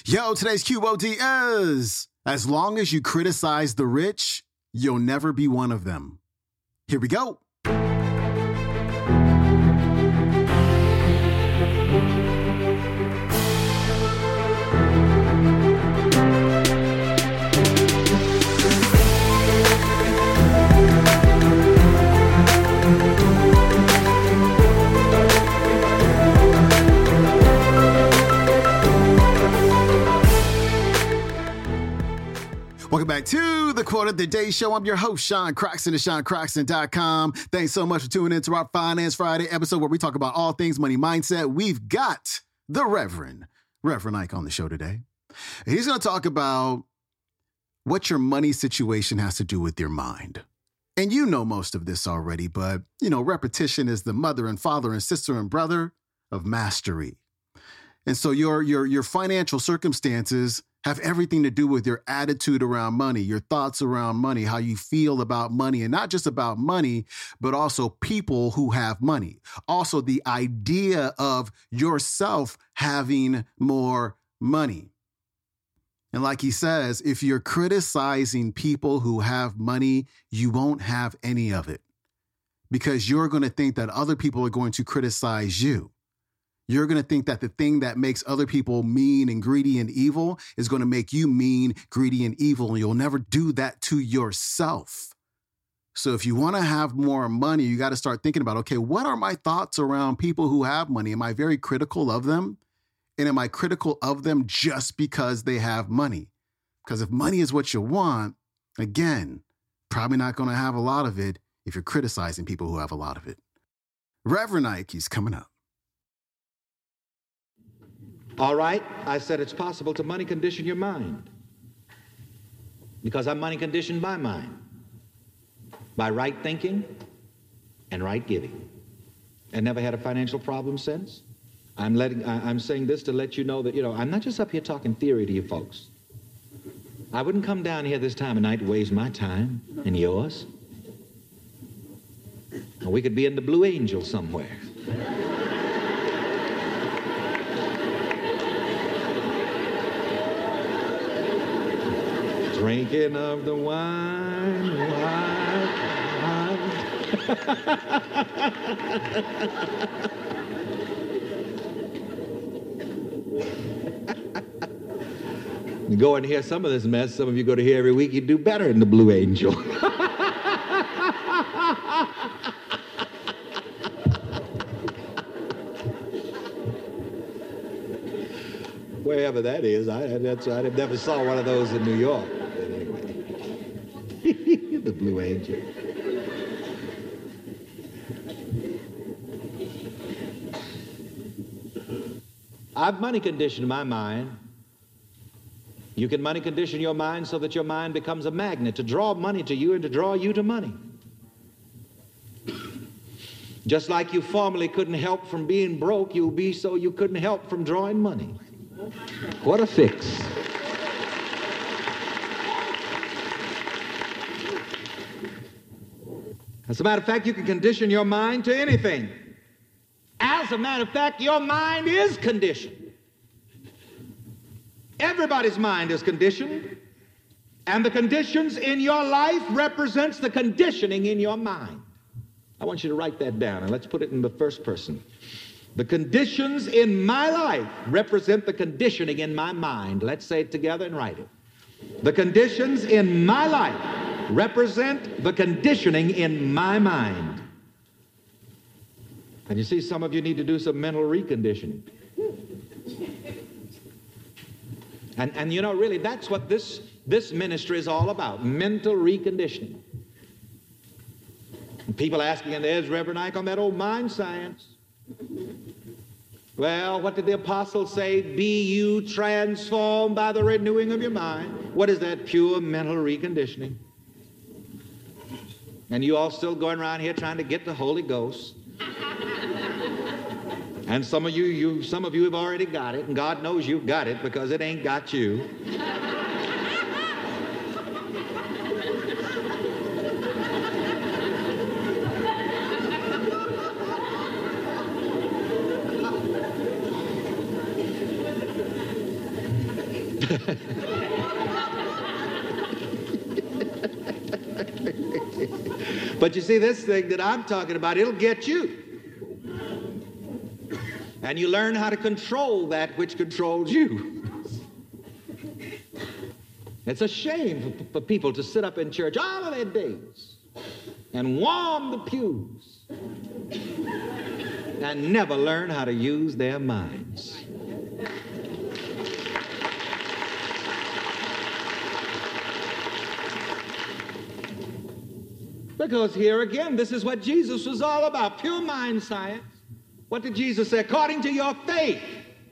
Yo, today's QOD is, as long as you criticize the rich, you'll never be one of them. Here we go. Welcome back to the Quote of the Day Show. I'm your host, Sean Croxton of SeanCroxton.com. Thanks so much for tuning into our Finance Friday episode where we talk about all things money mindset. We've got the Reverend Ike on the show today. He's going to talk about what your money situation has to do with your mind. And you know most of this already, but, repetition is the mother and father and sister and brother of mastery. And so your financial circumstances have everything to do with your attitude around money, your thoughts around money, how you feel about money, and not just about money, but also people who have money. Also, the idea of yourself having more money. And like he says, if you're criticizing people who have money, you won't have any of it because you're going to think that other people are going to criticize you. You're going to think that the thing that makes other people mean and greedy and evil is going to make you mean, greedy, and evil, and you'll never do that to yourself. So if you want to have more money, you got to start thinking about, okay, what are my thoughts around people who have money? Am I very critical of them? And am I critical of them just because they have money? Because if money is what you want, again, probably not going to have a lot of it if you're criticizing people who have a lot of it. Reverend Ike, he's coming up. All right, I said it's possible to money condition your mind because I'm money conditioned my mind by right thinking and right giving and never had a financial problem since. I'm saying this to let you know that, I'm not just up here talking theory to you folks. I wouldn't come down here this time of night to waste my time and yours. Or we could be in the Blue Angel somewhere. Drinking of the wine. You go and hear some of this mess, some of you go to hear every week, you do better in the Blue Angel. Wherever that is, I never saw one of those in New York. The Blue Angel. I've money conditioned my mind. You can money condition your mind so that your mind becomes a magnet to draw money to you and to draw you to money. Just like you formerly couldn't help from being broke, you'll be so you couldn't help from drawing money. What a fix. As a matter of fact, you can condition your mind to anything. As a matter of fact, your mind is conditioned. Everybody's mind is conditioned, and the conditions in your life represents the conditioning in your mind. I want you to write that down, and let's put it in the first person. The conditions in my life represent the conditioning in my mind. Let's say it together and write it. The conditions in my life represent the conditioning in my mind. And you see, some of you need to do some mental reconditioning. And really, that's what this ministry is all about, mental reconditioning. And people asking, and there's Reverend Ike on that old mind science. Well, what did the apostle say? Be you transformed by the renewing of your mind. What is that? Pure mental reconditioning. And you all still going around here trying to get the Holy Ghost. And some of you have already got it, and God knows you've got it because it ain't got you. But you see, this thing that I'm talking about, it'll get you. And you learn how to control that which controls you. It's a shame for people to sit up in church all of their days and warm the pews and never learn how to use their minds. Because here again, this is what Jesus was all about, pure mind science. What did Jesus say? According to your faith,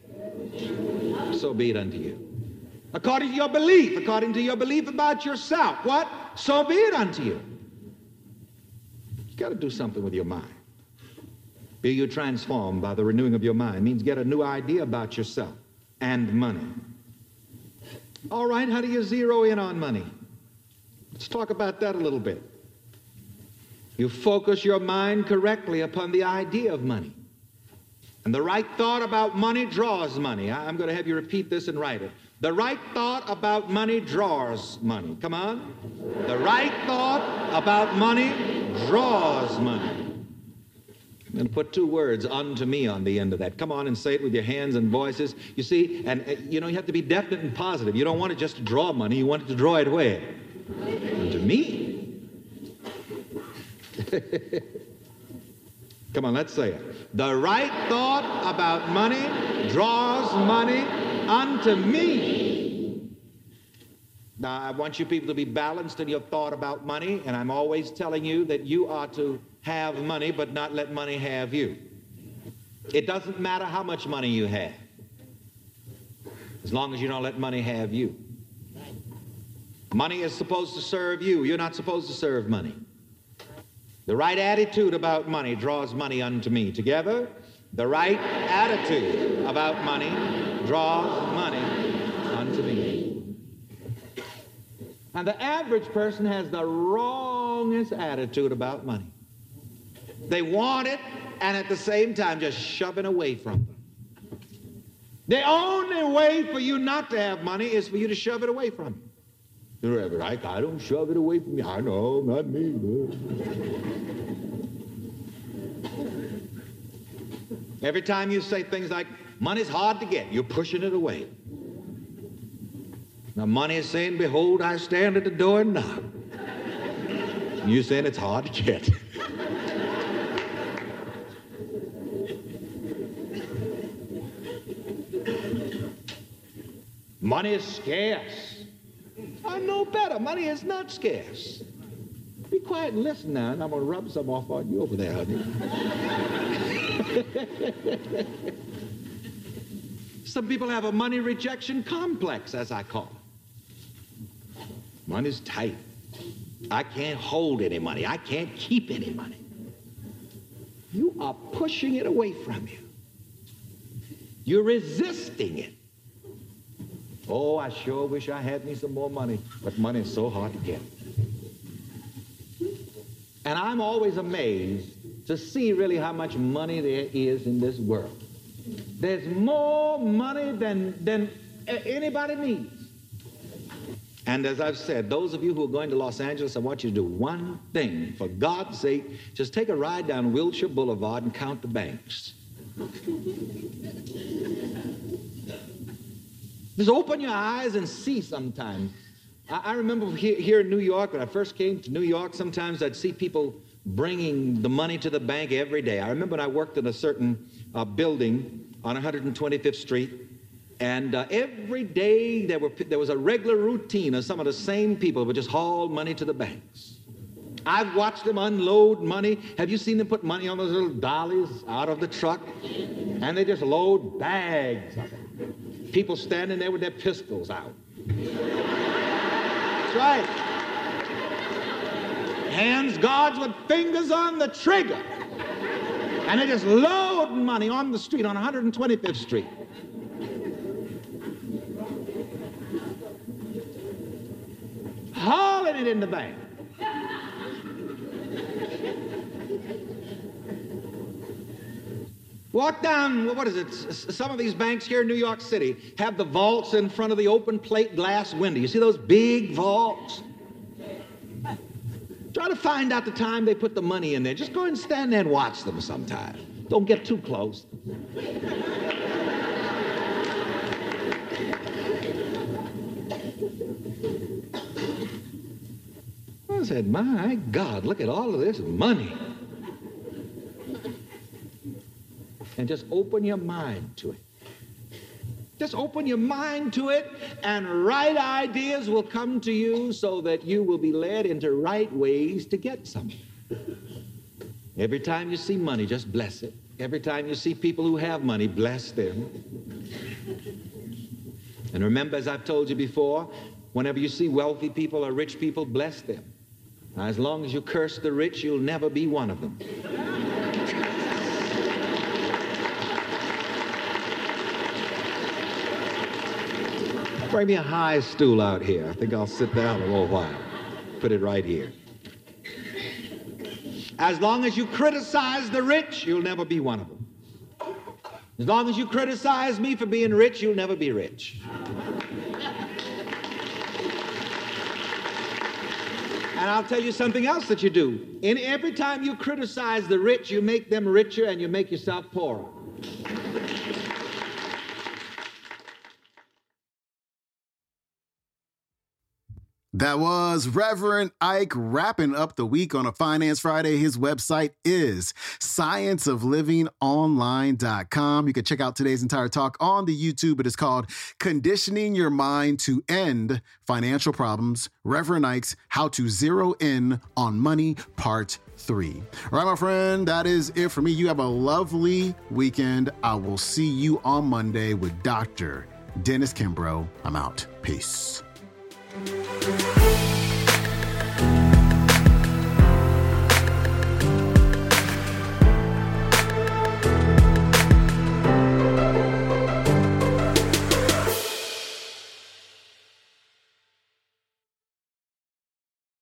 so be it unto you. According to your belief about yourself, what? So be it unto you. You got to do something with your mind. Be you transformed by the renewing of your mind. Means get a new idea about yourself and money. All right, how do you zero in on money? Let's talk about that a little bit. You focus your mind correctly upon the idea of money. And the right thought about money draws money. I'm going to have you repeat this and write it. The right thought about money draws money. Come on. The right thought about money draws money. I'm going to put two words, unto me, on the end of that. Come on and say it with your hands and voices. You see, and you have to be definite and positive. You don't want it just to draw money. You want it to draw it where? Unto me. Come on, let's say it. The right thought about money draws money unto me. Now, I want you people to be balanced in your thought about money, and I'm always telling you that you are to have money, but not let money have you. It doesn't matter how much money you have, as long as you don't let money have you. Money is supposed to serve you. You're not supposed to serve money. The right attitude about money draws money unto me. Together, the right attitude about money draws money unto me. And the average person has the wrongest attitude about money. They want it, and at the same time just shoving away from them. The only way for you not to have money is for you to shove it away from you. I don't shove it away from you. I know, not me. Every time you say things like, money's hard to get, you're pushing it away. Now, money is saying, behold, I stand at the door and knock. And you're saying it's hard to get. Money is scarce. I know better. Money is not scarce. Be quiet and listen now, and I'm going to rub some off on you over there, honey. Some people have a money rejection complex, as I call it. Money's tight. I can't hold any money. I can't keep any money. You are pushing it away from you. You're resisting it. Oh, I sure wish I had me some more money, but money is so hard to get. And I'm always amazed to see really how much money there is in this world. There's more money than anybody needs. And as I've said, those of you who are going to Los Angeles, I want you to do one thing. For God's sake, just take a ride down Wilshire Boulevard and count the banks. Just open your eyes and see sometimes. I remember here in New York, when I first came to New York, sometimes I'd see people bringing the money to the bank every day. I remember when I worked in a certain building on 125th Street, and every day there was a regular routine of some of the same people would just haul money to the banks. I've watched them unload money. Have you seen them put money on those little dollies out of the truck? And they just load bags of it. People standing there with their pistols out. That's right. Hands guards with fingers on the trigger. And they just load money on the street, on 125th Street. Hauling it in the bank. Walk down, what is it? Some of these banks here in New York City have the vaults in front of the open plate glass window. You see those big vaults? Try to find out the time they put the money in there. Just go ahead and stand there and watch them sometime. Don't get too close. I said, my God, look at all of this money. And just open your mind to it. Just open your mind to it, and right ideas will come to you so that you will be led into right ways to get something. Every time you see money, just bless it. Every time you see people who have money, bless them. And remember, as I've told you before, whenever you see wealthy people or rich people, bless them. Now, as long as you curse the rich, you'll never be one of them. Bring me a high stool out here. I think I'll sit down a little while. Put it right here. As long as you criticize the rich, you'll never be one of them. As long as you criticize me for being rich, you'll never be rich. And I'll tell you something else that you do. Every time you criticize the rich, you make them richer and you make yourself poorer. That was Reverend Ike wrapping up the week on a Finance Friday. His website is scienceoflivingonline.com. You can check out today's entire talk on the YouTube. It is called Conditioning Your Mind to End Financial Problems, Reverend Ike's How to Zero In on Money, Part 3. All right, my friend, that is it for me. You have a lovely weekend. I will see you on Monday with Dr. Dennis Kimbrough. I'm out. Peace.